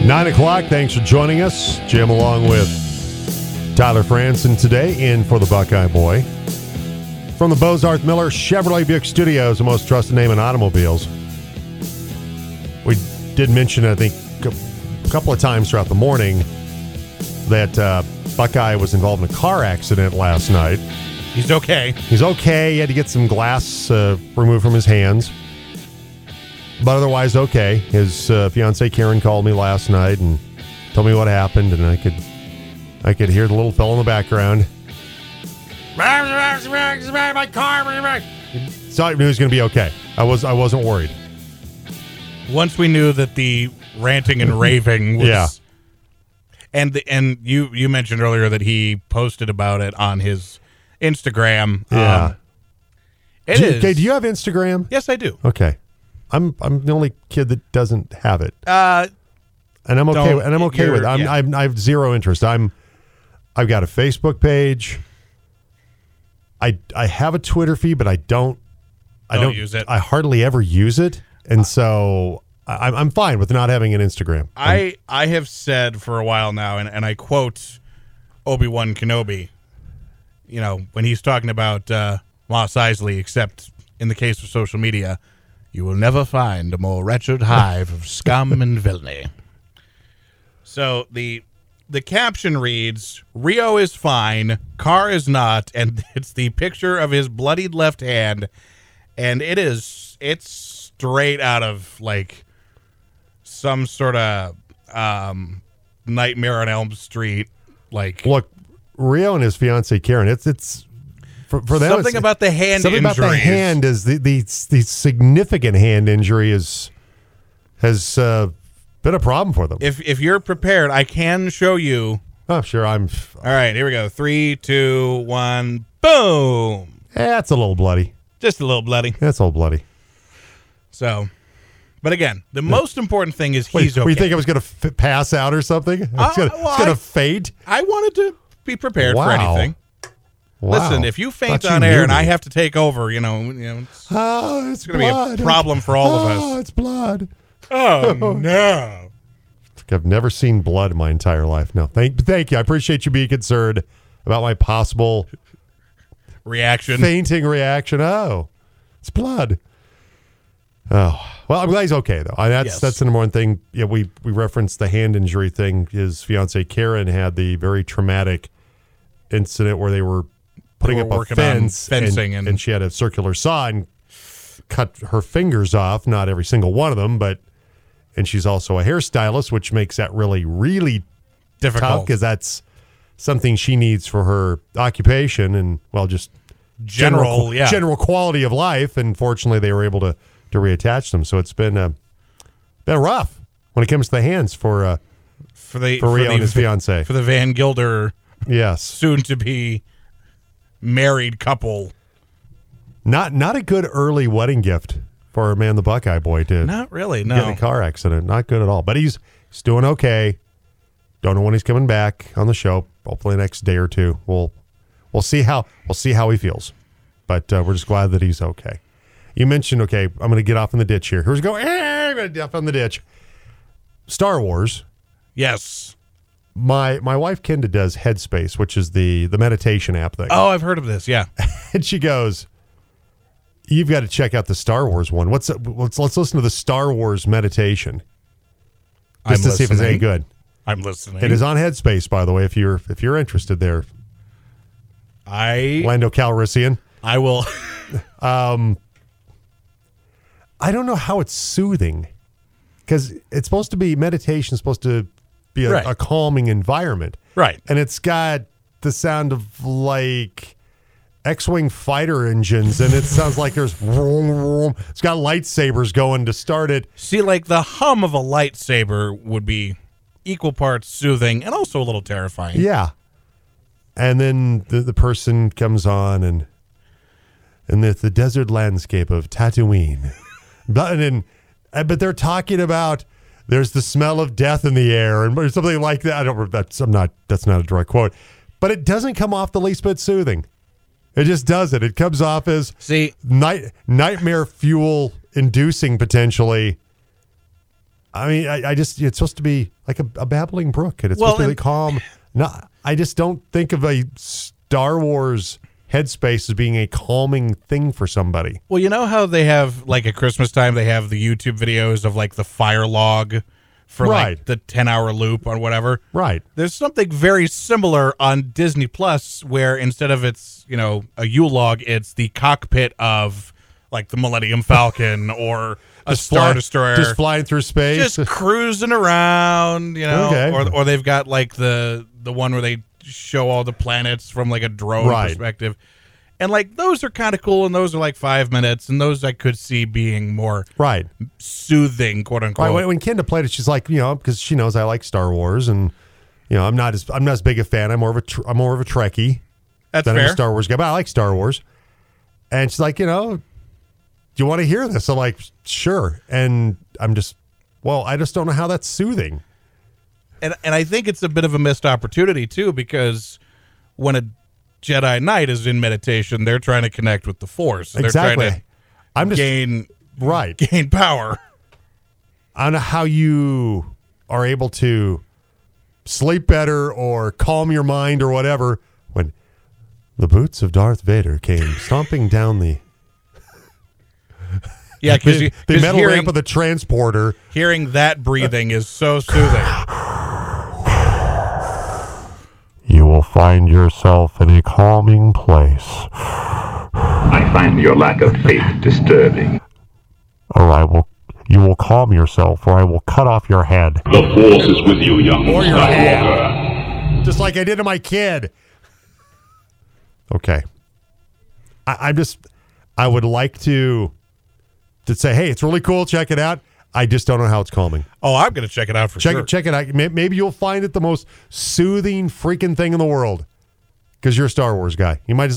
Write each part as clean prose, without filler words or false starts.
9 o'clock. Thanks for joining us. Jim along with Tyler Franson today in for the Buckeye Boy. From the Bozarth Miller Chevrolet Buick Studios, the most trusted name in automobiles. We did mention, I think, a couple of times throughout the morning that Buckeye was involved in a car accident last night. He's okay. He's okay. He had to get some glass removed from his hands. But otherwise, okay. His fiancée Karen called me last night and told me what happened, and I could hear the little fellow in the background. My car. So I knew he was going to be okay. I wasn't worried. Once we knew that the ranting and raving was, yeah. And you mentioned earlier that he posted about it on his Instagram. Yeah. Okay, do you have Instagram? Yes, I do. Okay. I'm the only kid that doesn't have it. And I'm okay. I'm okay with it. I have zero interest. I've got a Facebook page. I have a Twitter feed, but I don't use it. I hardly ever use it, and so I'm fine with not having an Instagram. I have said for a while now, and I quote Obi-Wan Kenobi, when he's talking about Mos Eisley, except in the case of social media, you will never find a more wretched hive of scum and villainy. So the caption reads, Rio is fine, car is not, and it's the picture of his bloodied left hand, and it's straight out of like some sort of Nightmare on Elm Street. Like, look, Rio and his fiancée Karen, it's for them, something about the hand something injury. About the hand is the significant hand injury has been a problem for them. If you're prepared, I can show you. Oh, sure. All right, here we go. 3, 2, 1, boom. That's a little bloody. Just a little bloody. That's a little bloody. So, but again, the most important thing is he's okay. You think I was going to pass out or something? I was going to faint? I wanted to be prepared for anything. Wow. Listen, if you faint on air and I have to take over, it's going to be a problem for all of us. Oh, it's blood. Oh, no. I've never seen blood in my entire life. No, thank you. I appreciate you being concerned about my possible fainting reaction. Oh, it's blood. Oh, well, I'm glad he's okay, though. That's the number one thing. Yeah, we referenced the hand injury thing. His fiancée Karen had the very traumatic incident where they were putting up a fence, and she had a circular saw and cut her fingers off. Not every single one of them, and she's also a hairstylist, which makes that really, really difficult because that's something she needs for her occupation and, well, just general quality of life. And fortunately, they were able to reattach them. So it's been rough when it comes to the hands for Rio and his fiancée. For the Van Gilder, yes, soon to be married couple. Not a good early wedding gift for the Buckeye Boy to not really no get in a car accident. Not good at all. But he's doing okay. Don't know when he's coming back on the show. Hopefully the next day or two. We'll see how he feels. But we're just glad that he's okay. You mentioned, okay, I'm going to get off in the ditch here. Here's go. I'm going to get off in the ditch. Star Wars. Yes. My wife Kenda does Headspace, which is the meditation app thing. Oh, I've heard of this. Yeah. And she goes, "You've got to check out the Star Wars one. Let's listen to the Star Wars meditation, just to see if it's any good." I'm listening. It is on Headspace, by the way. If you're interested there, Lando Calrissian. I will. I don't know how it's soothing because it's supposed to be meditation, supposed to be a calming environment, right? And it's got the sound of like X-wing fighter engines, and it sounds like there's it's got lightsabers going to start it. See, like the hum of a lightsaber would be equal parts soothing and also a little terrifying. Yeah. And then the person comes on and the desert landscape of Tatooine. But they're talking about there's the smell of death in the air and something like that. That's not a direct quote, but it doesn't come off the least bit soothing. It just doesn't. It comes off as nightmare fuel inducing potentially. I mean, I just, it's supposed to be like a babbling brook, and it's supposed to be calm. No, I just don't think of a Star Wars headspace as being a calming thing for somebody. Well, you know how they have, like at Christmas time, they have the YouTube videos of like the fire log for like the 10-hour loop or whatever. Right. There's something very similar on Disney Plus where instead of it's, a Yule log, it's the cockpit of like the Millennium Falcon or a Star Destroyer. Just flying through space. Just cruising around, or they've got like the one where they show all the planets from like a drone perspective. And like those are kind of cool, and those are like 5 minutes, and those I could see being more soothing, quote unquote. Right. When Kenda played it, she's like, because she knows I like Star Wars, and I'm not as big a fan. I'm more of a Trekkie. That's fair. I'm a Star Wars guy, but I like Star Wars. And she's like, do you want to hear this? I'm like, sure. And I'm just, I just don't know how that's soothing. And I think it's a bit of a missed opportunity too, because when a Jedi Knight is in meditation, they're trying to connect with the Force. They're exactly. trying to gain power. I don't know how you are able to sleep better or calm your mind or whatever when the boots of Darth Vader came stomping down the because the metal ramp of the transporter. Hearing that breathing is so soothing. You will find yourself in a calming place. I find your lack of faith disturbing. Or you will calm yourself, or I will cut off your head. The Force is with you, young or your hand. Just like I did to my kid. Okay. I would like to say, hey, it's really cool, check it out. I just don't know how it's calming. Oh, I'm going to check it out for sure. Check it out. Maybe you'll find it the most soothing freaking thing in the world because you're a Star Wars guy. You might just.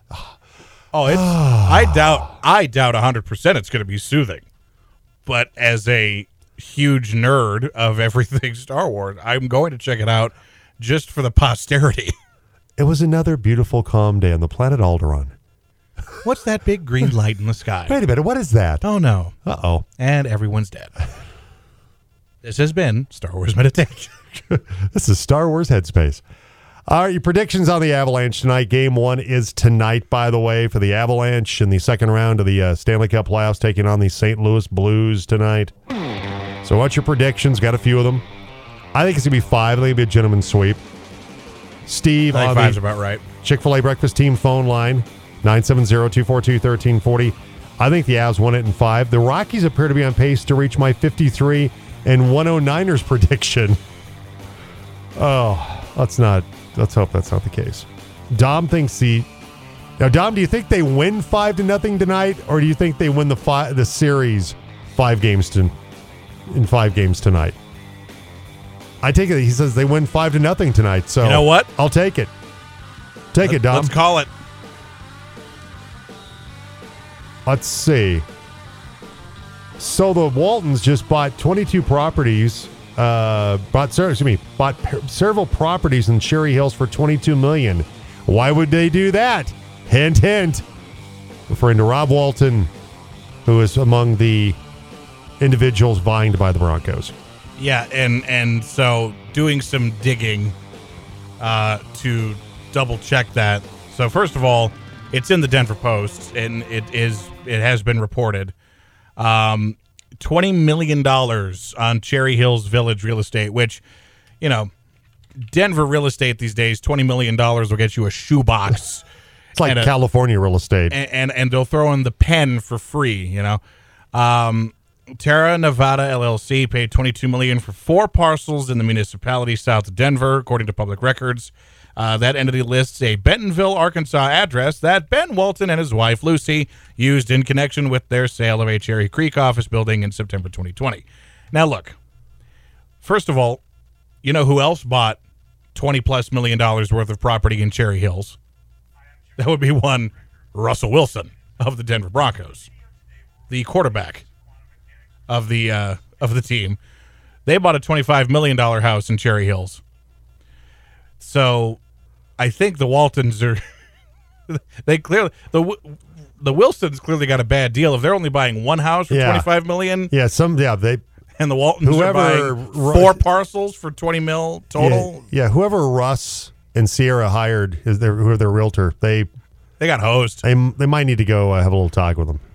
I doubt 100% it's going to be soothing. But as a huge nerd of everything Star Wars, I'm going to check it out just for the posterity. It was another beautiful, calm day on the planet Alderaan. What's that big green light in the sky? Wait a minute. What is that? Oh, no. Uh-oh. And everyone's dead. This has been Star Wars Meditation. This is Star Wars Headspace. All right, your predictions on the Avalanche tonight. Game 1 is tonight, by the way, for the Avalanche in the second round of the Stanley Cup playoffs, taking on the St. Louis Blues tonight. So what's your predictions? Got a few of them. I think it's going to be 5. I think it'll be a gentleman's sweep. Steve I on think 5's the about right. Chick-fil-A Breakfast Team phone line, 970-242-1340. I think the Avs won it in 5. The Rockies appear to be on pace to reach my 53 and 109ers prediction. Oh, let's hope that's not the case. Dom thinks Now, Dom, do you think they win 5-0 tonight, or do you think they win the series 5 games in 5 games tonight? I take it he says they win 5-0 tonight. So you know what? I'll take it. Take it, Dom. Let's call it. Let's see. So the Waltons just bought 22 properties. Bought several properties in Cherry Hills for $22 million. Why would they do that? Hint, hint. Referring to Rob Walton, who is among the individuals vying to buy the Broncos. Yeah, and so doing some digging to double check that. So first of all, it's in the Denver Post, and it has been reported. $20 million on Cherry Hills Village real estate, which, Denver real estate these days, $20 million will get you a shoebox. It's like California real estate. And they'll throw in the pen for free, Terra Nevada LLC paid $22 million for 4 parcels in the municipality south of Denver, according to public records. That entity lists a Bentonville, Arkansas address that Ben Walton and his wife, Lucy, used in connection with their sale of a Cherry Creek office building in September 2020. Now, look, first of all, you know who else bought $20+ million worth of property in Cherry Hills? That would be one Russell Wilson of the Denver Broncos, the quarterback of the team. They bought a $25 million house in Cherry Hills. So I think the Waltons are the Wilsons clearly got a bad deal if they're only buying one house for $25 million. Yeah, And the Waltons are buying 4 parcels for $20 million total. Yeah, whoever Russ and Sierra hired who are their realtor, they got hosed. They might need to go have a little talk with them.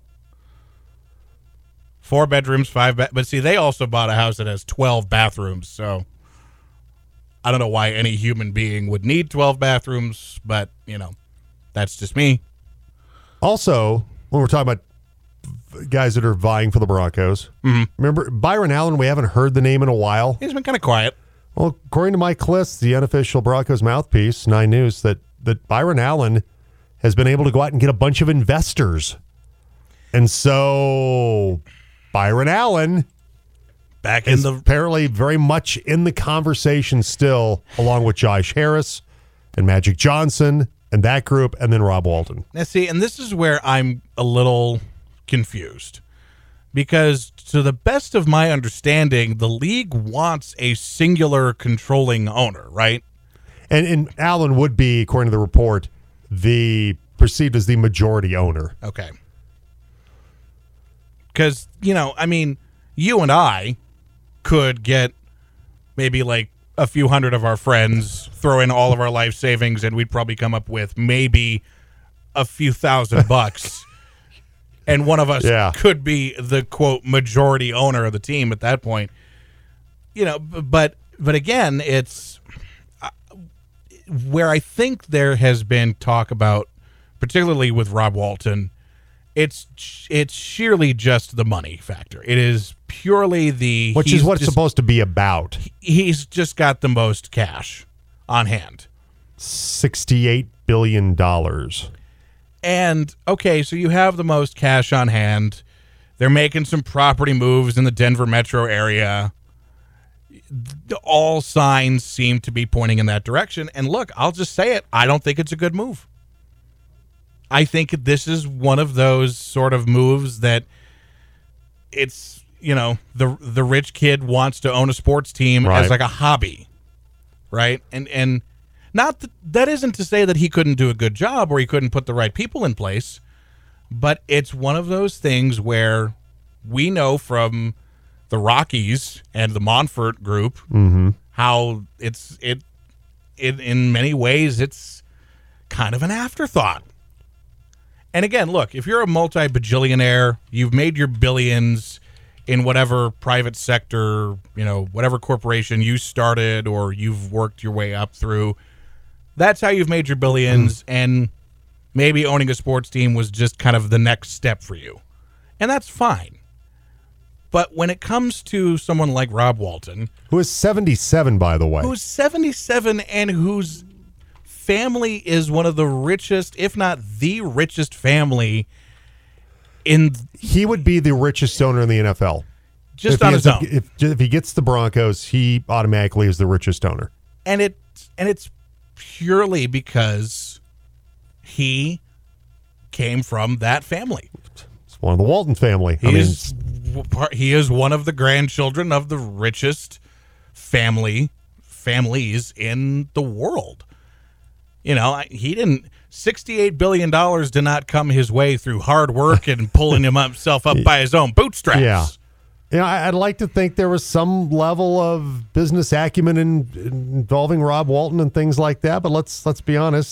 4 bedrooms, 5 but see, they also bought a house that has 12 bathrooms, so I don't know why any human being would need 12 bathrooms, but, that's just me. Also, when we're talking about guys that are vying for the Broncos, remember Byron Allen? We haven't heard the name in a while. He's been kind of quiet. Well, according to Mike Kliss, the unofficial Broncos mouthpiece, 9 News, that Byron Allen has been able to go out and get a bunch of investors. And so Byron Allen is apparently very much in the conversation still, along with Josh Harris and Magic Johnson and that group, and then Rob Walton. Now, see, and this is where I'm a little confused. Because to the best of my understanding, the league wants a singular controlling owner, right? And Allen would be, according to the report, perceived as the majority owner. Okay. Because, you and I could get maybe like a few hundred of our friends, throw in all of our life savings, and we'd probably come up with maybe a few $1,000. And one of us could be the, quote, majority owner of the team at that point. But again, it's where I think there has been talk about, particularly with Rob Walton, it's sheerly just the money factor. It is purely which is what it's supposed to be about. He's just got the most cash on hand. $68 billion. And, okay, so you have the most cash on hand. They're making some property moves in the Denver metro area. All signs seem to be pointing in that direction. And look, I'll just say it. I don't think it's a good move. I think this is one of those sort of moves that it's, the rich kid wants to own a sports team as like a hobby, right? And not that isn't to say that he couldn't do a good job or he couldn't put the right people in place, but it's one of those things where we know from the Rockies and the Monfort group how it in many ways it's kind of an afterthought. And again, look, if you're a multi-bajillionaire, you've made your billions in whatever private sector, whatever corporation you started or you've worked your way up through, that's how you've made your billions, and maybe owning a sports team was just kind of the next step for you. And that's fine. But when it comes to someone like Rob Walton, who is 77, by the way. Who's 77 and whose family is one of the richest, if not the richest family he would be the richest owner in the NFL. Just on his own. If he gets the Broncos, he automatically is the richest owner. And it's purely because he came from that family. It's one of the Walton family. He is one of the grandchildren of the richest families in the world. He didn't. $68 billion did not come his way through hard work and pulling himself up by his own bootstraps. Yeah. I'd like to think there was some level of business acumen involving Rob Walton and things like that. But let's be honest,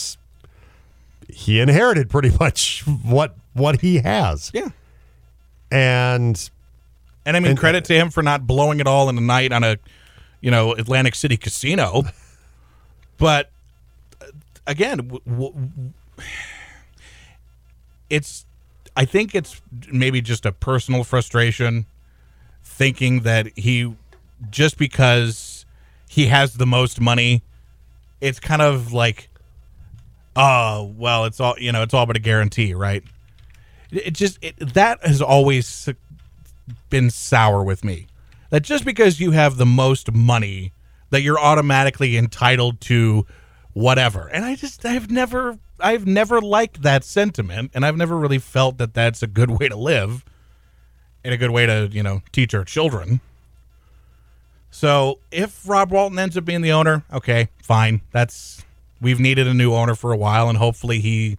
he inherited pretty much what he has. Yeah. And I mean, credit to him for not blowing it all in a night on a, Atlantic City casino. But again, I think it's maybe just a personal frustration, thinking that just because he has the most money, it's kind of like, oh, well, it's all but a guarantee, right? That has always been sour with me. That just because you have the most money, that you're automatically entitled to whatever. And I've never liked that sentiment, and I've never really felt that that's a good way to live and a good way to, teach our children. So if Rob Walton ends up being the owner, okay, fine. We've needed a new owner for a while, and hopefully he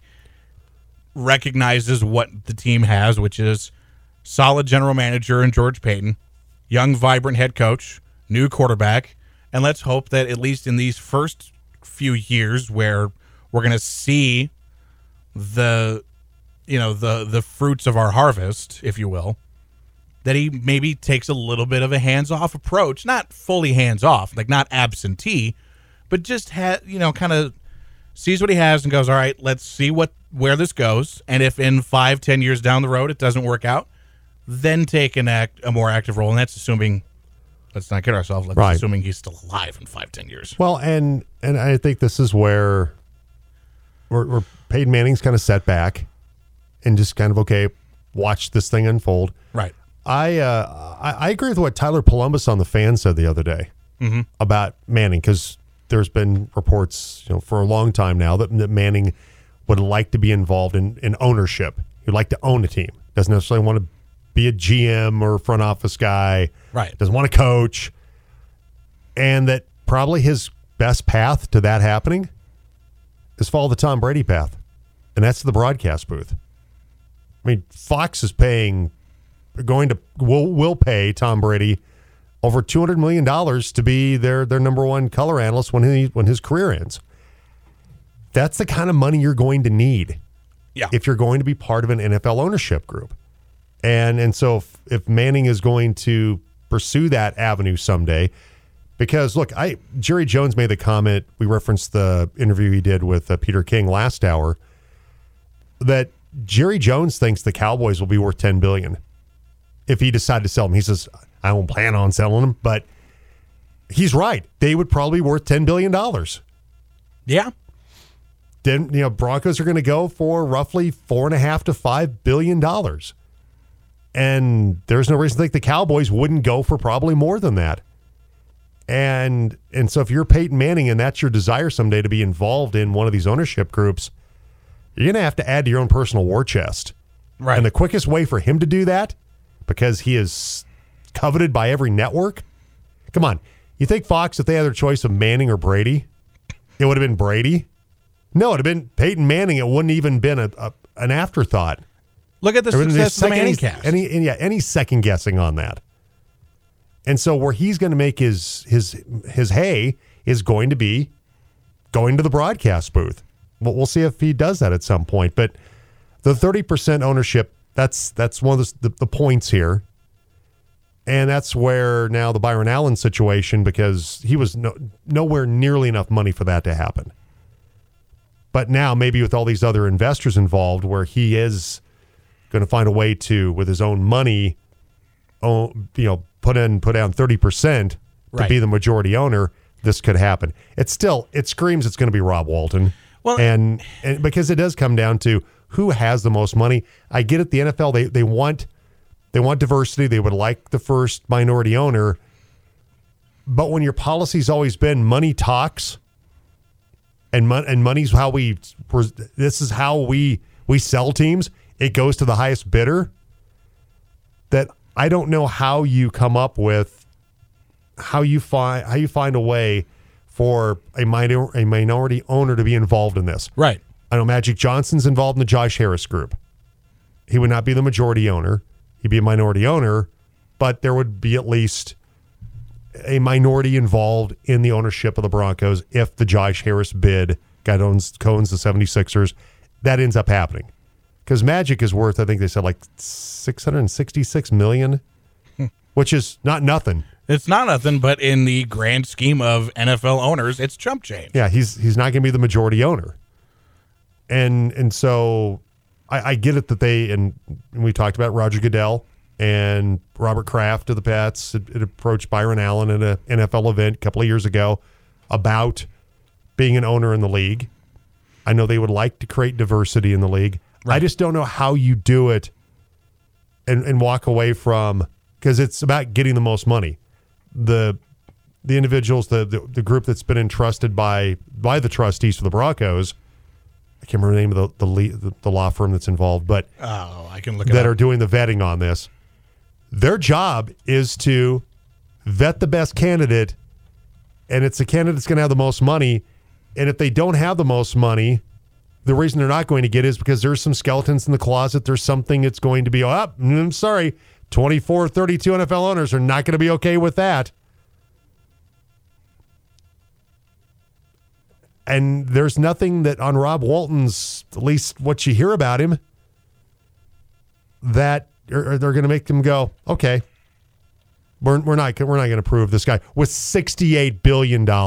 recognizes what the team has, which is solid general manager in George Payton, young, vibrant head coach, new quarterback, and let's hope that at least in these first few years where we're going to see the fruits of our harvest, if you will, that he maybe takes a little bit of a hands-off approach, not fully hands-off, like not absentee, but just kind of sees what he has and goes, all right, let's see where this goes, and if in 5-10 years down the road it doesn't work out, then take a more active role, and that's assuming. Let's not kid ourselves. Let's assuming he's still alive in 5-10 years. Well, and I think this is where Peyton Manning's kind of set back and just kind of, okay, watch this thing unfold. Right. I agree with what Tyler Polumbus on The Fan said the other day about Manning, because there's been reports for a long time now that Manning would like to be involved in ownership. He'd like to own a team. Doesn't necessarily want to be a GM or front office guy. Right. Doesn't want to coach. And that probably his best path to that happening is follow the Tom Brady path. And that's the broadcast booth. I mean, Fox is will pay Tom Brady over $200 million to be their number one color analyst when his career ends. That's the kind of money you're going to need if you're going to be part of an NFL ownership group. And so if Manning is going to pursue that avenue someday, because look, Jerry Jones made the comment, we referenced the interview he did with Peter King last hour, that Jerry Jones thinks the Cowboys will be worth $10 billion if he decided to sell them. He says, I won't plan on selling them, but he's right. They would probably be worth $10 billion. Yeah. Then, Broncos are going to go for roughly $4.5 to $5 billion. And there's no reason to think the Cowboys wouldn't go for probably more than that. And so if you're Peyton Manning and that's your desire someday to be involved in one of these ownership groups, you're going to have to add to your own personal war chest. Right. And the quickest way for him to do that, because he is coveted by every network. Come on. You think Fox, if they had their choice of Manning or Brady, it would have been Brady? No, it would have been Peyton Manning. It wouldn't even been an afterthought. Look at the success of the Manning cast. Any second guessing on that. And so where he's going to make his hay is going to be going to the broadcast booth. We'll see if he does that at some point. But the 30% ownership, that's one of the points here. And that's where now the Byron Allen situation, because he was nowhere nearly enough money for that to happen. But now maybe with all these other investors involved, where he is going to find a way to, with his own money, put down 30% to be the majority owner, this could happen. It screams it's going to be Rob Walton. Well, and because it does come down to who has the most money. I get it. The NFL, they want diversity. They would like the first minority owner. But when your policy's always been money talks, and money's how this is how we sell teams. It goes to the highest bidder. That I don't know how you come up with how you find a way for a minority owner to be involved in this. Right. I know Magic Johnson's involved in the Josh Harris group. He would not be the majority owner. He'd be a minority owner, but there would be at least a minority involved in the ownership of the Broncos if the Josh Harris bid, guy owns the 76ers, that ends up happening. Because Magic is worth, I think they said, like $666 million, which is not nothing. It's not nothing, but in the grand scheme of NFL owners, it's chump change. Yeah, he's not going to be the majority owner. And so I get it that and we talked about Roger Goodell and Robert Kraft of the Pats. It approached Byron Allen at an NFL event a couple of years ago about being an owner in the league. I know they would like to create diversity in the league. Right. I just don't know how you do it and walk away from, because it's about getting the most money. The individuals, the group that's been entrusted by the trustees for the Broncos, I can't remember the name of the law firm that's involved, but I can look it that up. are doing the vetting on this. Their job is to vet the best candidate, and it's the candidate that's going to have the most money. And if they don't have the most money, the reason they're not going to get it is because there's some skeletons in the closet. There's something that's going to be, I'm sorry, 24, 32 NFL owners are not going to be okay with that. And there's nothing that on Rob Walton's, at least what you hear about him, that they're going to make him go, okay, we're not going to approve this guy with $68 billion. The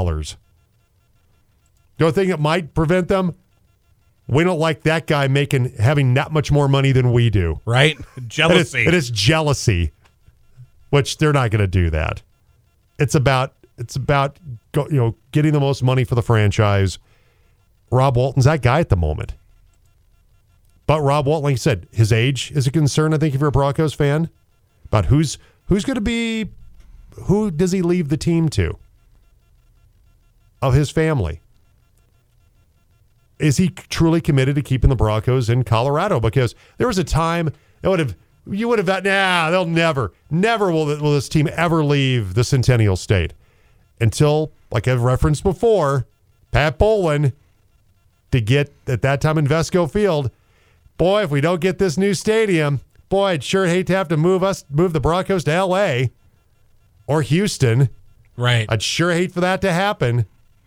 only thing that might prevent them, we don't like that guy having that much more money than we do. Right? Jealousy. It is jealousy, which they're not going to do that. It's about getting the most money for the franchise. Rob Walton's that guy at the moment. But Rob Walton, like you said, his age is a concern, I think, if you're a Broncos fan. About who's going to be, who does he leave the team to? Of his family. Is he truly committed to keeping the Broncos in Colorado? Because there was a time you would have thought, they'll never will this team ever leave the Centennial State. Until, like I've referenced before, Pat Bowlen to get, at that time, Invesco Field. Boy, if we don't get this new stadium, boy, I'd sure hate to have to move the Broncos to L.A. or Houston. Right. I'd sure hate for that to happen.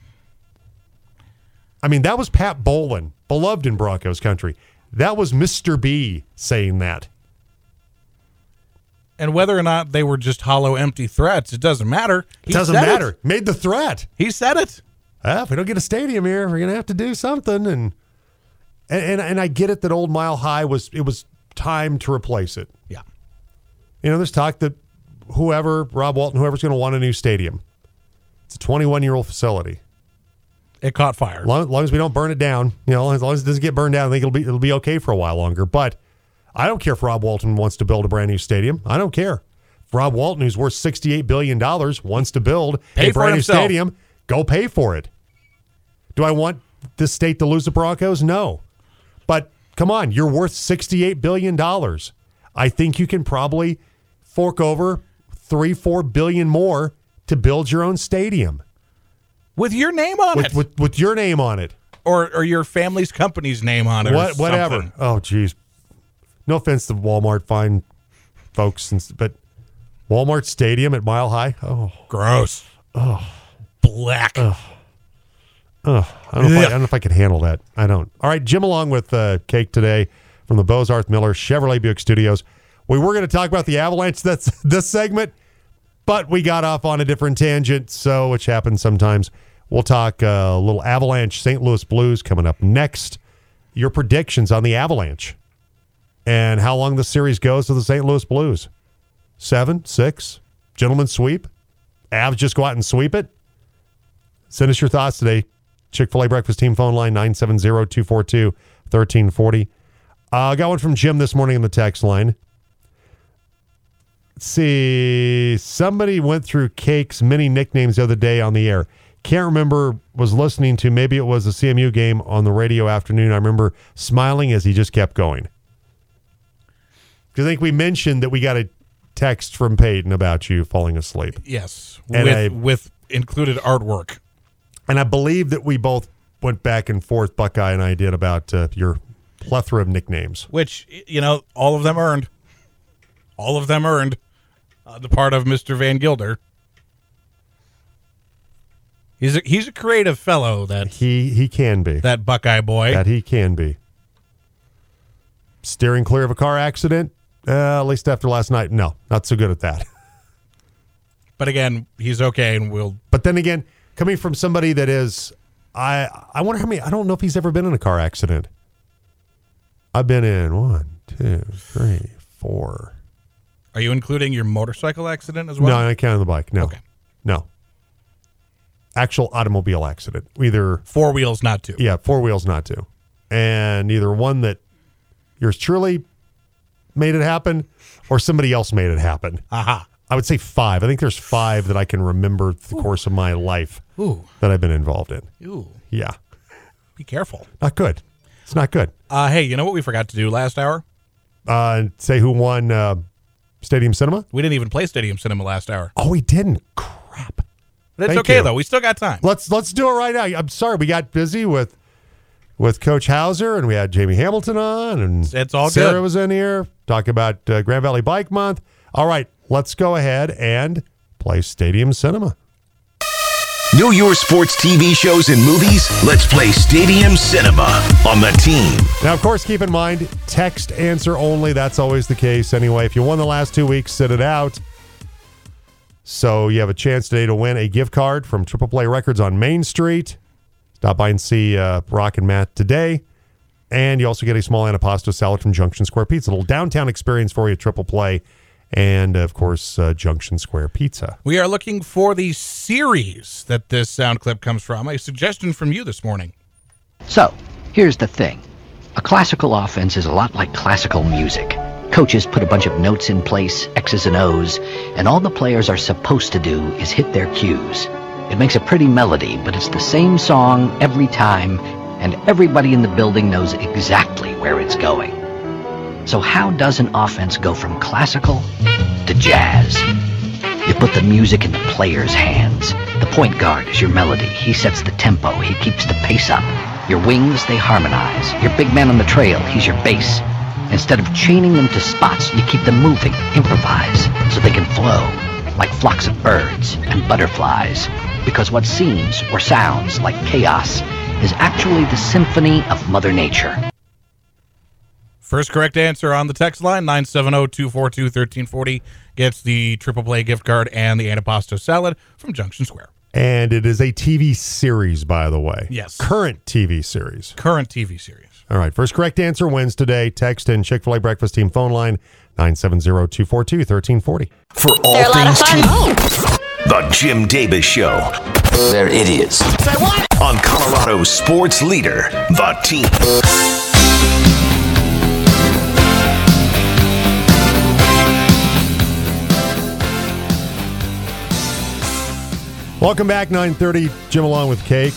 I mean, that was Pat Bowlen, beloved in Broncos country. That was Mr. B saying that. And whether or not they were just hollow, empty threats, it doesn't matter. It doesn't matter. Made the threat. He said it. If we don't get a stadium here, we're going to have to do something. And I get it that Old Mile High was time to replace it. Yeah. There's talk that Rob Walton, whoever's going to want a new stadium. It's a 21-year-old facility. It caught fire. As long as we don't burn it down, as long as it doesn't get burned down, I think it'll be okay for a while longer. But I don't care if Rob Walton wants to build a brand new stadium. I don't care. If Rob Walton, who's worth $68 billion, wants to build a brand new stadium, go pay for it. Do I want this state to lose the Broncos? No. But come on, you're worth $68 billion. I think you can probably fork over $3-4 billion more to build your own stadium. With your name on it. With your name on it. Or your family's company's name on it. Whatever. Something. Oh, geez. No offense to Walmart fine folks, but Walmart Stadium at Mile High? Oh. Gross. Oh. Black. Oh. I don't know if I can handle that. I don't. All right, Jim along with Cake today from the Bozarth Miller Chevrolet Buick Studios. We were going to talk about the Avalanche that's this segment, but we got off on a different tangent, which happens sometimes. We'll talk a little Avalanche St. Louis Blues coming up next. Your predictions on the Avalanche and how long the series goes to the St. Louis Blues. 7, 6, gentlemen sweep. Avs just go out and sweep it. Send us your thoughts today. Chick-fil-A Breakfast Team phone line, 970-242-1340. I got one from Jim this morning in the text line. Let's see. Somebody went through Cake's many nicknames the other day on the air. Can't remember, was listening to, maybe it was a CMU game on the radio afternoon. I remember smiling as he just kept going. Because I think we mentioned that we got a text from Peyton about you falling asleep. Yes, And with included artwork. And I believe that we both went back and forth, Buckeye and I did, about your plethora of nicknames. Which, all of them earned. All of them earned the part of Mr. Van Gilder. He's a creative fellow. That he can be. That Buckeye boy. That he can be. Steering clear of a car accident? At least after last night, no. Not so good at that. But again, he's okay, and we'll... But then again, coming from somebody that is... I wonder how many... I don't know if he's ever been in a car accident. I've been in 1, 2, 3, 4... Are you including your motorcycle accident as well? No, I can't on the bike. No. Okay. No. Actual automobile accident. Either 4 wheels, not 2. Yeah, 4 wheels, not 2. And either one that yours truly made it happen or somebody else made it happen. Aha. I would say 5. I think there's 5 that I can remember the course of my life that I've been involved in. Ooh. Yeah. Be careful. Not good. It's not good. Hey, you know what we forgot to do last hour? Say who won Stadium Cinema? We didn't even play Stadium Cinema last hour. Oh, we didn't. Crap. But it's Thank okay, you. though. We still got time. Let's do it right now. I'm sorry. We got busy with with Coach Hauser, and we had Jamie Hamilton on, and it's all Sarah good. was in here talking about Grand Valley Bike Month. All right, let's go ahead and play Stadium Cinema. Know your sports TV shows and movies? Let's play Stadium Cinema on the team. Now, of course, keep in mind, text answer only. That's always the case anyway. If you won the last 2 weeks, sit it out. So you have a chance today to win a gift card from Triple Play Records on Main Street. Stop by and see Brock and Matt today. And you also get a small antipasto salad from Junction Square Pizza. A little downtown experience for you, Triple Play. And, of course, Junction Square Pizza. We are looking for the series that this sound clip comes from. A suggestion from you this morning. So, here's the thing. A classical offense is a lot like classical music. Coaches put a bunch of notes in place, X's and O's, and all the players are supposed to do is hit their cues. It makes a pretty melody, but it's the same song every time, and everybody in the building knows exactly where it's going. So how does an offense go from classical to jazz? You put the music in the player's hands. The point guard is your melody. He sets the tempo. He keeps the pace up. Your wings, they harmonize. Your big man on the trail, he's your bass. Instead of chaining them to spots, you keep them moving, improvise, so they can flow like flocks of birds and butterflies. Because what seems or sounds like chaos is actually the symphony of Mother Nature. First correct answer on the text line, 970-242-1340, gets the Triple Play gift card and the antipasto salad from Junction Square. And it is a TV series, by the way. Yes. Current TV series. Current TV series. All right. First correct answer wins today. Text in Chick-fil-A Breakfast Team phone line, 970-242-1340. For all things team, The Jim Davis Show. They're idiots. Say what? On Colorado's sports leader, The Team. Welcome back, 9:30. Jim along with Cake.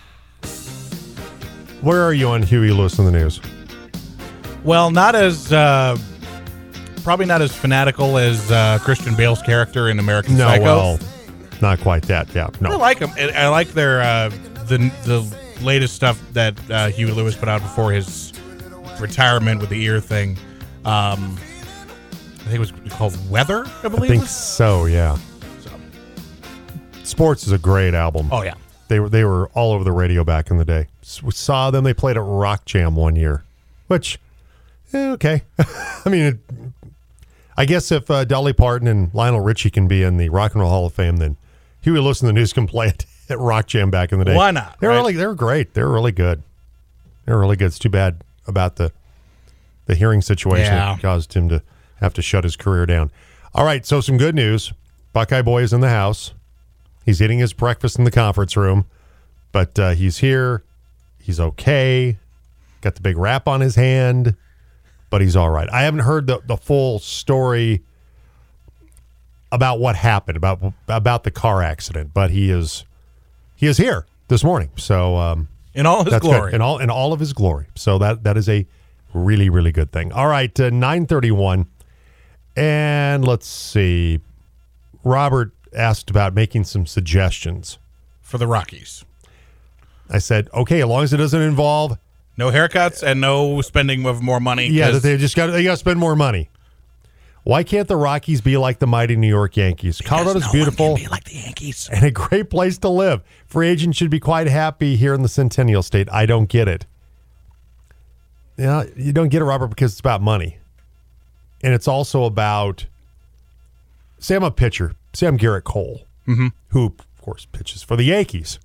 Where are you on Huey Lewis in the news? Well, not as probably not as fanatical as Christian Bale's character in American Psycho. Well, not quite that. Yeah, no. I like them. I like their the latest stuff that Huey Lewis put out before his retirement with the ear thing. I think it was called Weather, I believe. I think so, yeah. Sports is a great album. Oh, yeah. They were all over the radio back in the day. We saw them. They played at Rock Jam one year, which, okay. I mean, I guess if Dolly Parton and Lionel Richie can be in the Rock and Roll Hall of Fame, then Huey Lewis and the News can play it at Rock Jam back in the day. Why not? They were great. They were really good. They were really good. It's too bad about the hearing situation that caused him to have to shut his career down. All right, so some good news. Buckeye Boy is in the house. He's eating his breakfast in the conference room, but he's here. He's okay. Got the big wrap on his hand, but he's all right. I haven't heard the full story about what happened, about the car accident, but he is here this morning. So in all his glory. In all of his glory. So that is a really, really good thing. All right, 9:31. And let's see. Robert asked about making some suggestions for the Rockies. I said, okay, as long as it doesn't involve no haircuts and no spending of more money. Yeah, that they got to spend more money. Why can't the Rockies be like the mighty New York Yankees? Colorado's beautiful, one can be like the Yankees, and a great place to live. Free agents should be quite happy here in the Centennial State. I don't get it. Yeah, you don't get it, Robert, because it's about money, and it's also about. Say I'm a pitcher. Say I'm Garrett Cole, who, of course, pitches for the Yankees.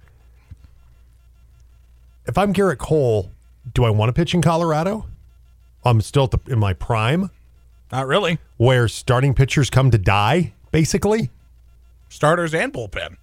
If I'm Garrett Cole, do I want to pitch in Colorado? I'm still in my prime. Not really. Where starting pitchers come to die, basically. Starters and bullpen.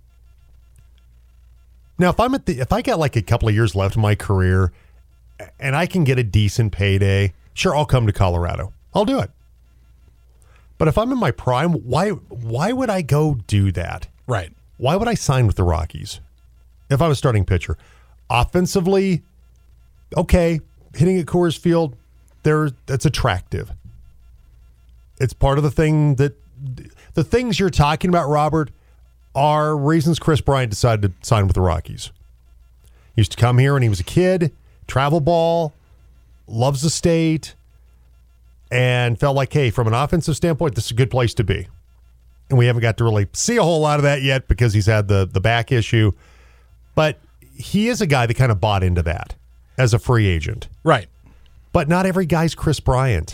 Now, if I got like a couple of years left in my career, and I can get a decent payday, sure, I'll come to Colorado. I'll do it. But if I'm in my prime, why would I go do that? Right. Why would I sign with the Rockies if I was starting pitcher? Offensively, okay, hitting at Coors Field, that's attractive. It's part of the thing that the things you're talking about, Robert, are reasons Chris Bryant decided to sign with the Rockies. He used to come here when he was a kid, travel ball, loves the state, and felt like, hey, from an offensive standpoint, this is a good place to be. And we haven't got to really see a whole lot of that yet because he's had the back issue. But he is a guy that kind of bought into that as a free agent. Right. But not every guy's Chris Bryant.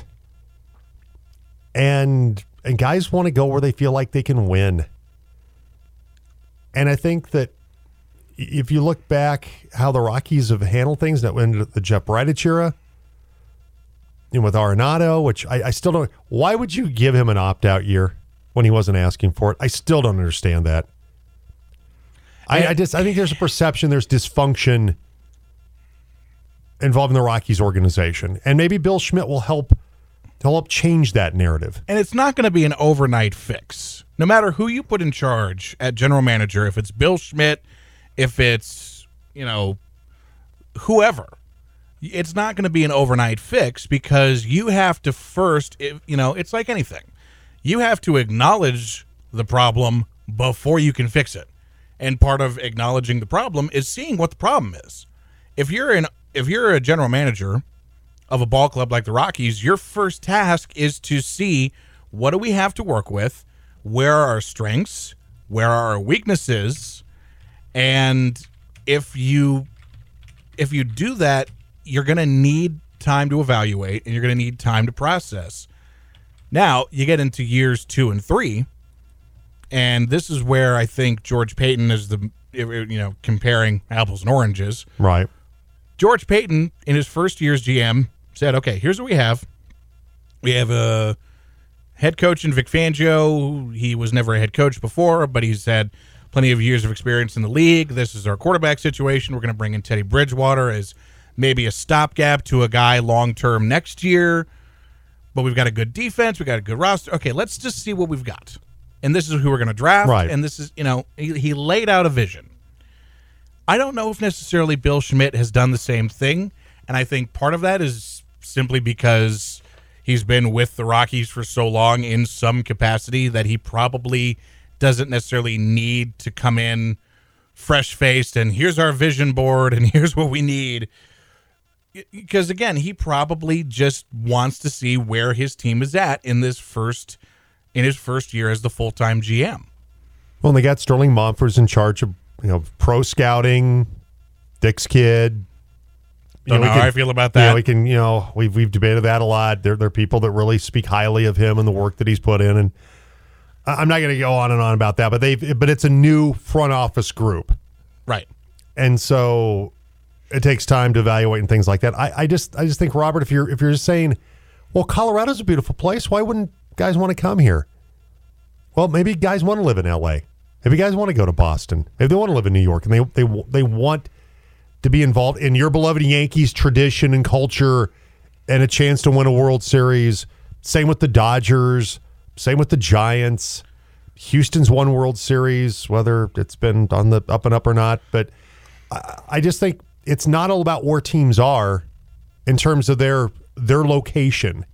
And guys want to go where they feel like they can win. And I think that if you look back how the Rockies have handled things that went into the Jeff Bridich era, and with Arenado, which I still don't. Why would you give him an opt-out year when he wasn't asking for it? I still don't understand that. I think there's a perception, there's dysfunction involving the Rockies organization, and maybe Bill Schmidt will help change that narrative. And it's not going to be an overnight fix. No matter who you put in charge at general manager, if it's Bill Schmidt, if it's, whoever, it's not going to be an overnight fix because you have to first, it's like anything. You have to acknowledge the problem before you can fix it. And part of acknowledging the problem is seeing what the problem is. If you're a general manager of a ball club like the Rockies, your first task is to see what do we have to work with, where are our strengths, where are our weaknesses, and if you do that, you're going to need time to evaluate and you're going to need time to process. Now, you get into years 2 and 3, and this is where I think George Payton is comparing apples and oranges. Right. George Payton, in his first year as GM, said, okay, here's what we have. We have a head coach in Vic Fangio. He was never a head coach before, but he's had plenty of years of experience in the league. This is our quarterback situation. We're going to bring in Teddy Bridgewater as maybe a stopgap to a guy long-term next year. But we've got a good defense. We've got a good roster. Okay, let's just see what we've got. And this is who we're going to draft. Right. And this is, he laid out a vision. I don't know if necessarily Bill Schmidt has done the same thing. And I think part of that is simply because he's been with the Rockies for so long in some capacity that he probably doesn't necessarily need to come in fresh-faced and here's our vision board and here's what we need. Because, again, he probably just wants to see where his team is at in his first year as the full-time GM. Well, they got Sterling Monfors in charge of pro scouting, Dick's kid. Don't know how I feel about that. We've debated that a lot. There are people that really speak highly of him and the work that he's put in, and I'm not going to go on and on about that. But it's a new front office group, right? And so it takes time to evaluate and things like that. I just think, Robert, if you're just saying, well, Colorado's a beautiful place, why wouldn't guys want to come here? Well, maybe guys want to live in LA. Maybe guys want to go to Boston. Maybe they want to live in New York, and they want to be involved in your beloved Yankees tradition and culture and a chance to win a World Series. Same with the Dodgers. Same with the Giants. Houston's won World Series, whether it's been on the up and up or not. But I just think it's not all about where teams are in terms of their location.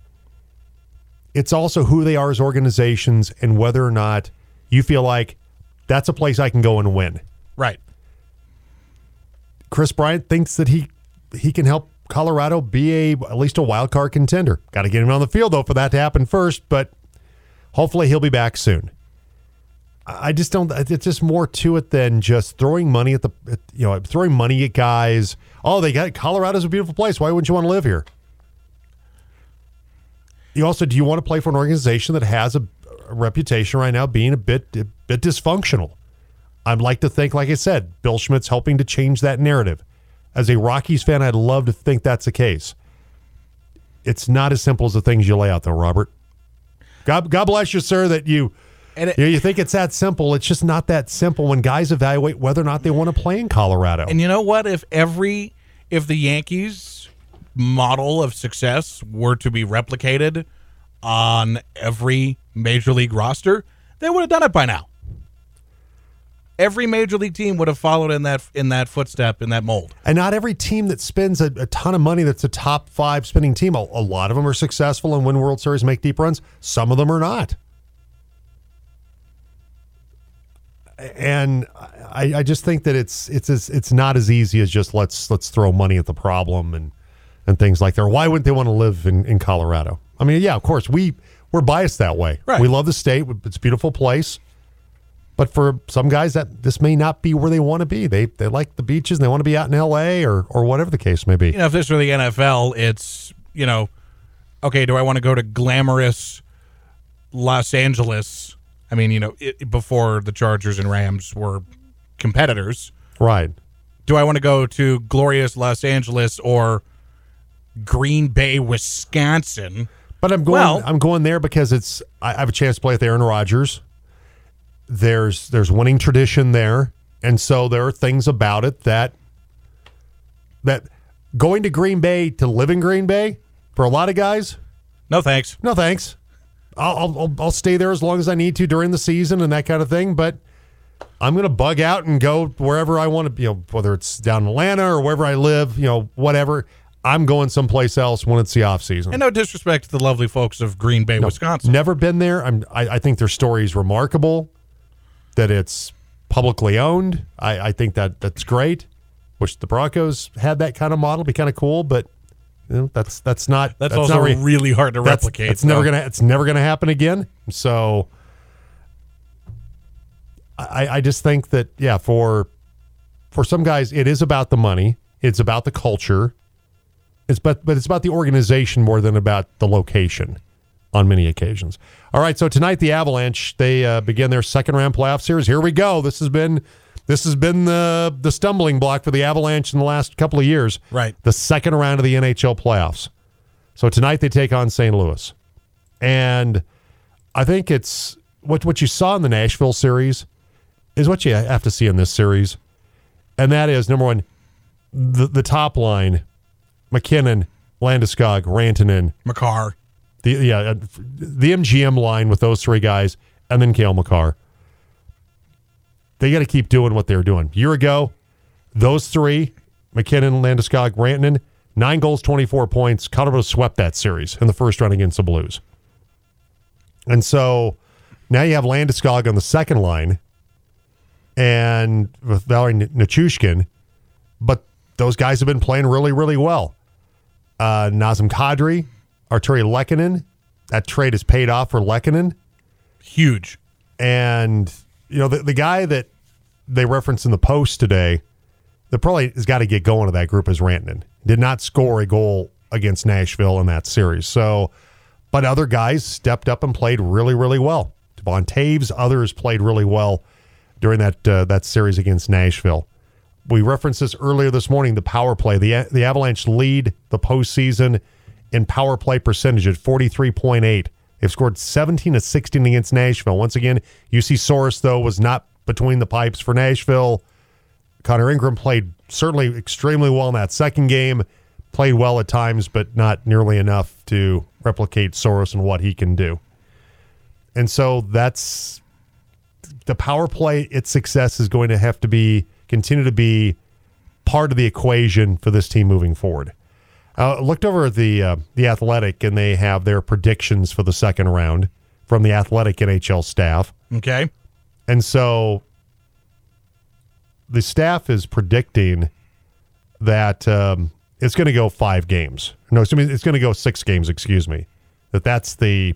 It's also who they are as organizations and whether or not you feel like that's a place I can go and win. Right. Chris Bryant thinks that he can help Colorado be at least a wild card contender. Got to get him on the field, though, for that to happen first, but hopefully he'll be back soon. I just don't. It's just more to it than just throwing money at throwing money at guys. Oh, Colorado's a beautiful place. Why wouldn't you want to live here? Do you want to play for an organization that has a reputation right now being a bit dysfunctional? I'd like to think, like I said, Bill Schmidt's helping to change that narrative. As a Rockies fan, I'd love to think that's the case. It's not as simple as the things you lay out, though, Robert. God bless you, sir, that you think it's that simple. It's just not that simple when guys evaluate whether or not they want to play in Colorado. And you know what? If the Yankees model of success were to be replicated on every major league roster, they would have done it by now. Every major league team would have followed in that footstep, in that mold. And not every team that spends a ton of money that's a top 5 spending team, a lot of them are successful and win World Series, make deep runs. Some of them are not. And I just think that it's not as easy as just let's throw money at the problem and things like that. Why wouldn't they want to live in Colorado? I mean, yeah, of course we're biased that way. Right. We love the state; it's a beautiful place. But for some guys, that this may not be where they want to be. They like the beaches and they want to be out in L.A. or whatever the case may be. You know, if this were the NFL, it's, you know, okay, do I want to go to glamorous Los Angeles? I mean, you know, before the Chargers and Rams were competitors. Right. Do I want to go to glorious Los Angeles or Green Bay, Wisconsin? But I'm going there because I have a chance to play with Aaron Rodgers. There's winning tradition there, and so there are things about it that going to Green Bay to live in Green Bay for a lot of guys. No thanks. No thanks. I'll stay there as long as I need to during the season and that kind of thing. But I'm going to bug out and go wherever I want to. You know, whether it's down in Atlanta or wherever I live. You know, whatever. I'm going someplace else when it's the off season. And no disrespect to the lovely folks of Green Bay, Wisconsin. Never been there. I think their story is remarkable. That it's publicly owned. I think that's great. Wish the Broncos had that kind of model. Be kind of cool, but you know, that's also not really hard to replicate. It's never gonna happen again. So I just think that for some guys it is about the money. It's about the culture. But it's about the organization more than about the location on many occasions. All right, so tonight the Avalanche, they begin their second round playoff series. Here we go. This has been the stumbling block for the Avalanche in the last couple of years. Right. The second round of the NHL playoffs. So tonight they take on St. Louis. And I think it's what you saw in the Nashville series is what you have to see in this series. And that is, number one, the top line, McKinnon, Landeskog, Rantanen, Makar. The MGM line with those three guys, and then Cale Makar. They got to keep doing what they're doing. A year ago, those three, McKinnon, Landeskog, Rantanen, 9 goals, 24 points. Colorado swept that series in the first round against the Blues. And so now you have Landeskog on the second line and with Valeri Nichushkin, but those guys have been playing really, really well. Nazem Kadri, Arturi Lehkonen, that trade is paid off for Lehkonen. Huge. And, you know, the guy that they referenced in the Post today that probably has got to get going to that group is Rantanen. Did not score a goal against Nashville in that series. So, but other guys stepped up and played really, really well. Devon Taves, others played really well during that series against Nashville. We referenced this earlier this morning, the power play. The Avalanche lead the postseason in power play percentage at 43.8. They've scored 17 of 16 against Nashville. Once again, UC Soros, though, was not between the pipes for Nashville. Connor Ingram played certainly extremely well in that second game. Played well at times, but not nearly enough to replicate Soros and what he can do. And so that's the power play. Its success is going to have to continue to be part of the equation for this team moving forward. Looked over at the Athletic, and they have their predictions for the second round from the Athletic NHL staff. Okay. And so the staff is predicting that it's going to go 5 games. No, it's going to go 6 games, excuse me. That's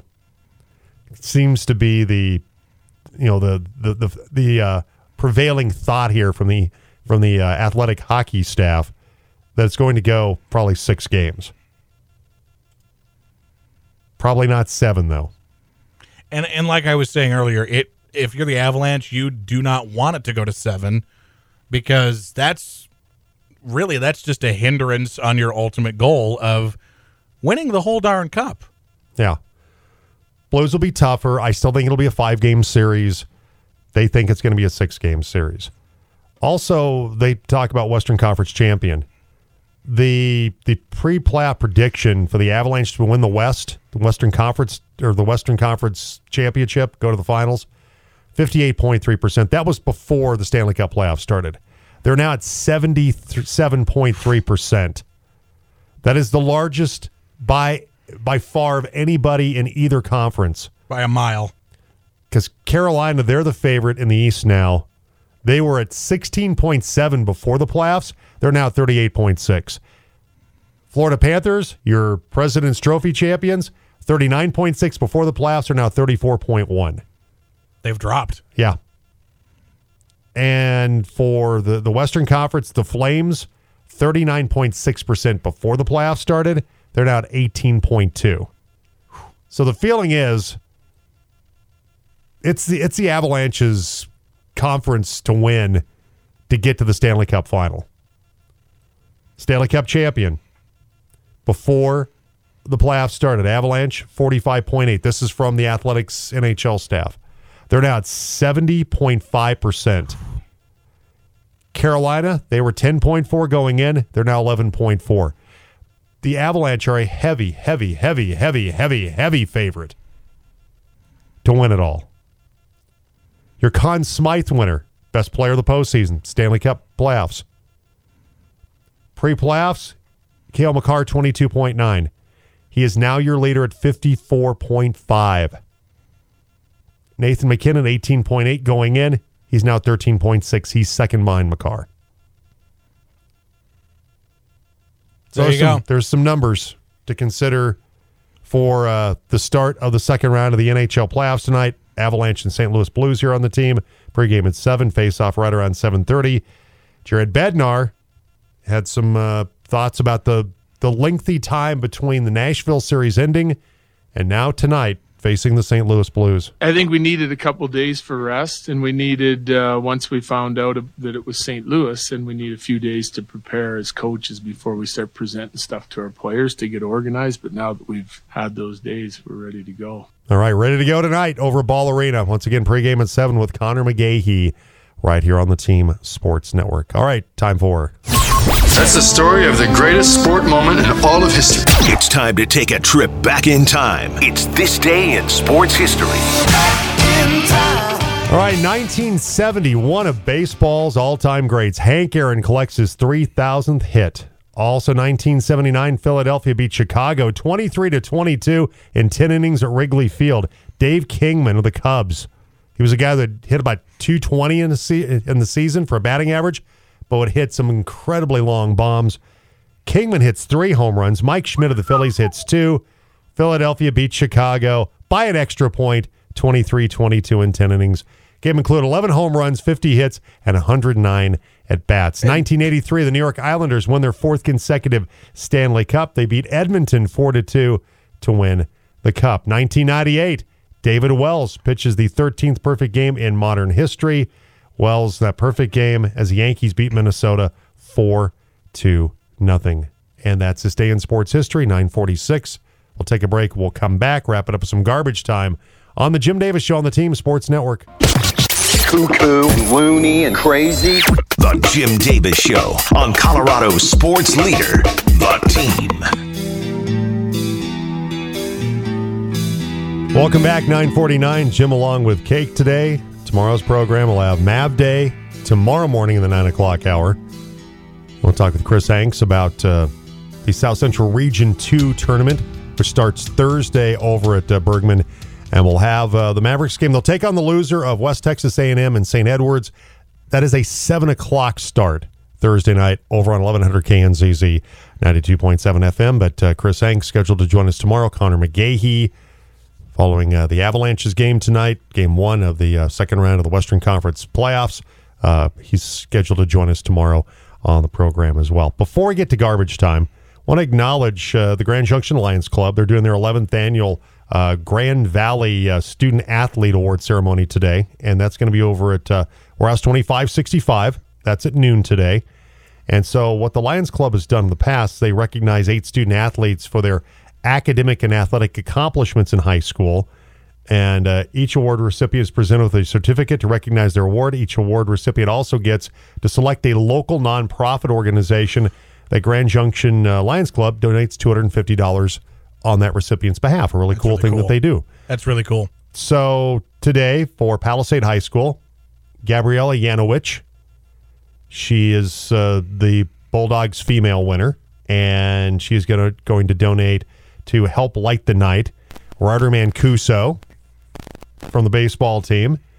seems to be the prevailing thought here from the Athletic hockey staff, that it's going to go probably 6 games. Probably not 7, though. And like I was saying earlier, if you're the Avalanche, you do not want it to go to 7, because that's just a hindrance on your ultimate goal of winning the whole darn cup. Yeah. Blues will be tougher. I still think it'll be a 5-game series. They think it's going to be a 6-game series. Also, they talk about Western Conference champion. The pre-playoff prediction for the Avalanche to win the Western Conference championship, go to the finals, 58.3%. That was before the Stanley Cup playoffs started. They're now at 77.3%. That is the largest by far of anybody in either conference. By a mile. Because Carolina, they're the favorite in the East now They were at 16.7 before the playoffs. They're now 38.6. Florida Panthers, your President's Trophy champions, 39.6 before the playoffs, are now 34.1. They've dropped. Yeah. And for the Western Conference, the Flames, 39.6% before the playoffs started. They're now at 18.2. So the feeling is it's the Avalanche's conference to win to get to the Stanley Cup final. Stanley Cup champion before the playoffs started. Avalanche, 45.8. This is from the Athletics NHL staff. They're now at 70.5%. Carolina, they were 10.4 going in. They're now 11.4. The Avalanche are a heavy favorite to win it all. Your Conn Smythe winner, best player of the postseason, Stanley Cup playoffs. Pre-playoffs, Cale Makar, 22.9. He is now your leader at 54.5. Nathan McKinnon, 18.8 going in. He's now 13.6. He's second behind Makar. So there you go. There's some numbers to consider for the start of the second round of the NHL playoffs tonight. Avalanche and St. Louis Blues here on the team. Pregame at 7, face-off right around 7:30. Jared Bednar had some thoughts about the lengthy time between the Nashville series ending and now tonight facing the St. Louis Blues. I think we needed a couple days for rest, and we needed, once we found out that it was St. Louis, and we need a few days to prepare as coaches before we start presenting stuff to our players to get organized. But now that we've had those days, we're ready to go. All right, ready to go tonight over at Ball Arena. Once again, pregame at 7 with Connor McGahey right here on the Team Sports Network. All right, time for... That's the story of the greatest sport moment in all of history. It's time to take a trip back in time. It's This Day in Sports History. All right, 1970, one of baseball's all-time greats. Hank Aaron collects his 3,000th hit. Also, 1979, Philadelphia beat Chicago 23-22 in 10 innings at Wrigley Field. Dave Kingman of the Cubs. He was a guy that hit about 220 in the season for a batting average, but would hit some incredibly long bombs. Kingman hits 3 home runs. Mike Schmidt of the Phillies hits 2. Philadelphia beats Chicago by an extra point, 23-22 in 10 innings. Game included 11 home runs, 50 hits, and 109 at-bats. 1983, the New York Islanders won their 4th consecutive Stanley Cup. They beat Edmonton 4-2 to win the Cup. 1998, David Wells pitches the 13th perfect game in modern history. Wells, that perfect game as the Yankees beat Minnesota 4-0. And that's This Day in Sports History, 9:46. We'll take a break. We'll come back, wrap it up with some garbage time on the Jim Davis Show on the Team Sports Network. Cuckoo and loony and crazy. The Jim Davis Show on Colorado's sports leader, The Team. Welcome back, 9:49. Jim along with Cake today. Tomorrow's program will have Mav Day tomorrow morning in the 9 o'clock hour. We'll talk with Chris Hanks about the South Central Region 2 tournament, which starts Thursday over at Bergman. And we'll have the Mavericks game. They'll take on the loser of West Texas A&M and St. Edwards. That is a 7 o'clock start Thursday night over on 1100 KNZZ, 92.7 FM. But Chris Hanks scheduled to join us tomorrow. Connor McGahey following the Avalanche's game tonight, game 1 of the second round of the Western Conference playoffs. He's scheduled to join us tomorrow on the program as well. Before we get to garbage time, I want to acknowledge the Grand Junction Lions Club. They're doing their 11th annual Grand Valley Student Athlete Award ceremony today, and that's going to be over at Warehouse 2565. That's at noon today. And so what the Lions Club has done in the past, they recognize 8 student athletes for their academic and athletic accomplishments in high school. And each award recipient is presented with a certificate to recognize their award. Each award recipient also gets to select a local nonprofit organization that Grand Junction Lions Club donates $250 on that recipient's behalf. A really cool thing that they do. That's really cool. So today for Palisade High School, Gabriella Yanowich, she is the Bulldogs female winner, and she is going to donate to help light the night. Ryder Mancuso from the baseball team,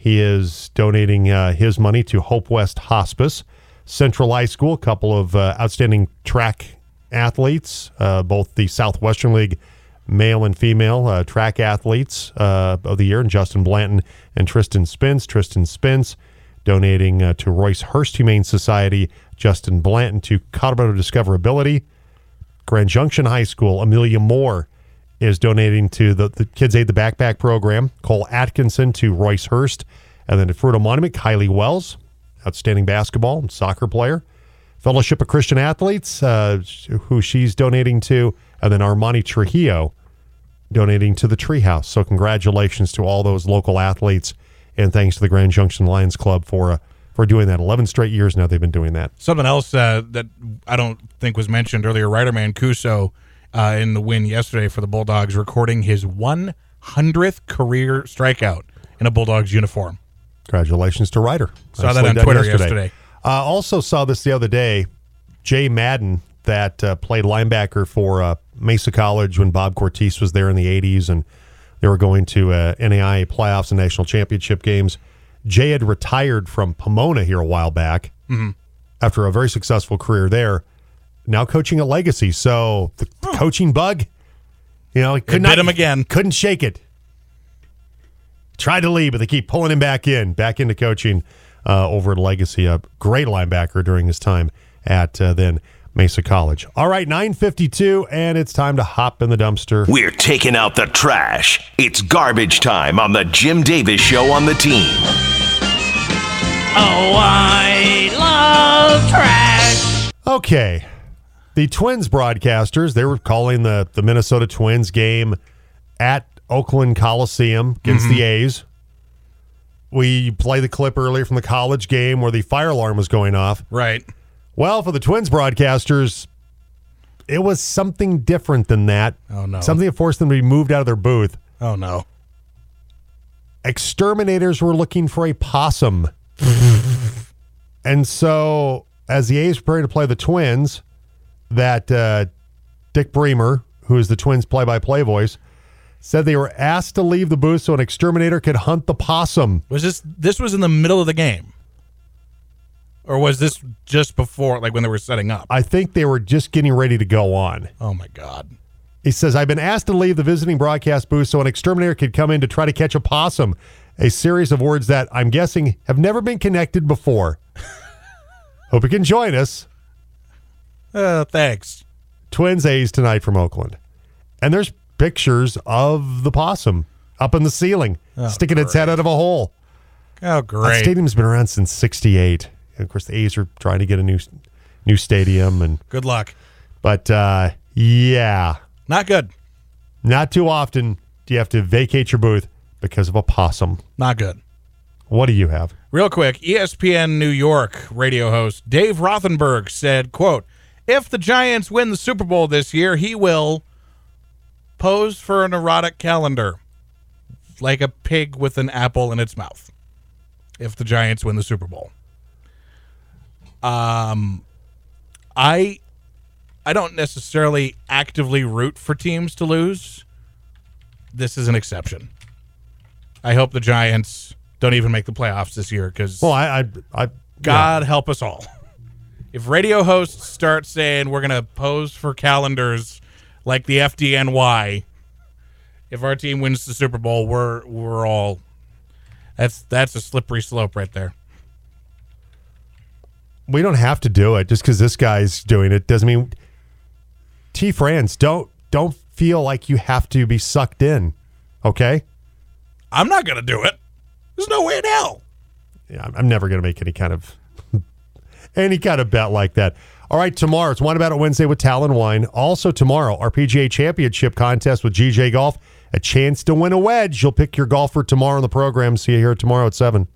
He is donating his money to Hope West Hospice. Central High School, a couple of outstanding track athletes, both the Southwestern League male and female track athletes of the year, and Justin Blanton and Tristan Spence. Tristan Spence donating to Royce Hurst Humane Society, Justin Blanton to Colorado Discoverability. Grand Junction High School, Amelia Moore is donating to the Kids Aid the Backpack program. Cole Atkinson to Royce Hurst. And then to Fruita Monument, Kylie Wells, outstanding basketball and soccer player. Fellowship of Christian Athletes, who she's donating to. And then Armani Trujillo donating to the Treehouse. So congratulations to all those local athletes. And thanks to the Grand Junction Lions Club for doing that. 11 straight years now they've been doing that. Something else that I don't think was mentioned earlier, Ryder Mancuso in the win yesterday for the Bulldogs, recording his 100th career strikeout in a Bulldogs uniform. Congratulations to Ryder. Saw that on Twitter yesterday. Also saw this the other day. Jay Madden, that played linebacker for Mesa College when Bob Cortese was there in the 80s, and they were going to NAIA playoffs and national championship games. Jay had retired from Pomona here a while back after a very successful career there. Now coaching at Legacy. So the coaching bug, he could not hit him again. Couldn't shake it. Tried to leave, but they keep pulling him back into coaching over at Legacy. A great linebacker during his time at then Mesa College. All right, 9:52, and it's time to hop in the dumpster. We're taking out the trash. It's garbage time on the Jim Davis Show on the team. Oh, I love trash. Okay. The Twins broadcasters, they were calling the Minnesota Twins game at Oakland Coliseum against the A's. We played the clip earlier from the college game where the fire alarm was going off. Right. Well, for the Twins broadcasters, it was something different than that. Oh, no. Something that forced them to be moved out of their booth. Oh, no. Exterminators were looking for a possum. And so, as the A's preparing to play the Twins, that Dick Bremer, who is the Twins play-by-play voice, said they were asked to leave the booth so an exterminator could hunt the possum. Was this was in the middle of the game? Or was this just before, like when they were setting up? I think they were just getting ready to go on. Oh, my God. He says, I've been asked to leave the visiting broadcast booth so an exterminator could come in to try to catch a possum. A series of words that I'm guessing have never been connected before. Hope you can join us. Thanks. Twins A's tonight from Oakland. And there's pictures of the possum up in the ceiling, sticking its head out of a hole. Oh, great. That stadium's been around since '68. And of course, the A's are trying to get a new stadium. And good luck. But, yeah. Not good. Not too often do you have to vacate your booth because of a possum. Not good. What do you have? Real quick, ESPN New York radio host Dave Rothenberg said, quote, if the Giants win the Super Bowl this year, he will pose for an erotic calendar like a pig with an apple in its mouth if the Giants win the Super Bowl. I don't necessarily actively root for teams to lose. This is an exception. I hope the Giants don't even make the playoffs this year because God help us all. If radio hosts start saying we're going to pose for calendars like the FDNY, if our team wins the Super Bowl, we're all that's a slippery slope right there. We don't have to do it just because this guy's doing it. Doesn't mean Friends don't feel like you have to be sucked in. Okay, I'm not going to do it. There's no way in hell. Yeah, I'm never going to make any kind of bet like that. All right, tomorrow it's Wine About It Wednesday with Talon Wine. Also tomorrow, our PGA Championship contest with GJ Golf. A chance to win a wedge. You'll pick your golfer tomorrow on the program. See you here tomorrow at 7.